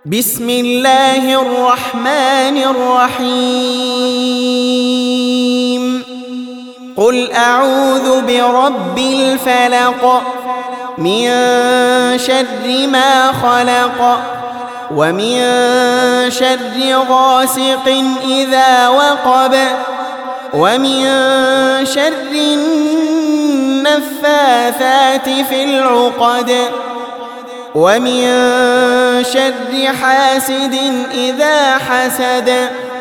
بسم الله الرحمن الرحيم قل أعوذ برب الفلق من شر ما خلق ومن شر غاسق إذا وقب ومن شر النفاثات في العقد ومن شر حاسد إذا حسد